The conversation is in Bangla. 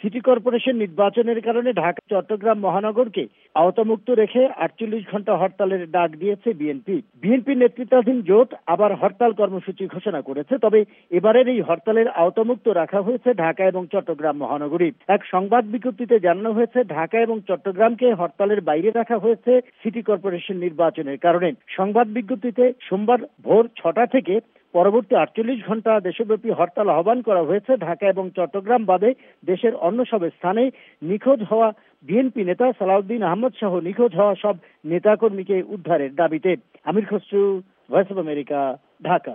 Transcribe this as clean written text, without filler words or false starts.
সিটি কর্পোরেশন নির্বাচনের কারণে ঢাকা চট্টগ্রাম মহানগরকে আওতামুক্ত রেখে 48 ঘন্টা হরতালের ডাক দিয়েছে বিএনপি। বিএনপি নেতৃত্বাধীন জোট আবার হরতাল কর্মসূচি ঘোষণা করেছে, তবে এবারের এই হরতালের আওতামুক্ত রাখা হয়েছে ঢাকা এবং চট্টগ্রাম মহানগরী। এক সংবাদ বিজ্ঞপ্তিতে জানানো হয়েছে, ঢাকা এবং চট্টগ্রামকে হরতালের বাইরে রাখা হয়েছে সিটি কর্পোরেশন নির্বাচনের কারণে। সংবাদ বিজ্ঞপ্তিতে সোমবার ভোর 6টা থেকে পরবর্তী 48 ঘন্টা দেশব্যাপী হরতাল আহ্বান করা হয়েছে ঢাকা এবং চট্টগ্রাম বাদে দেশের অন্য সব স্থানে নিখোঁজ হওয়া বিএনপি নেতা সালাউদ্দিন আহমদ সহ নিখোঁজ হওয়া সব নেতাকর্মীকে উদ্ধারের দাবিতে। Amir Khasru, voice of America, Dhaka.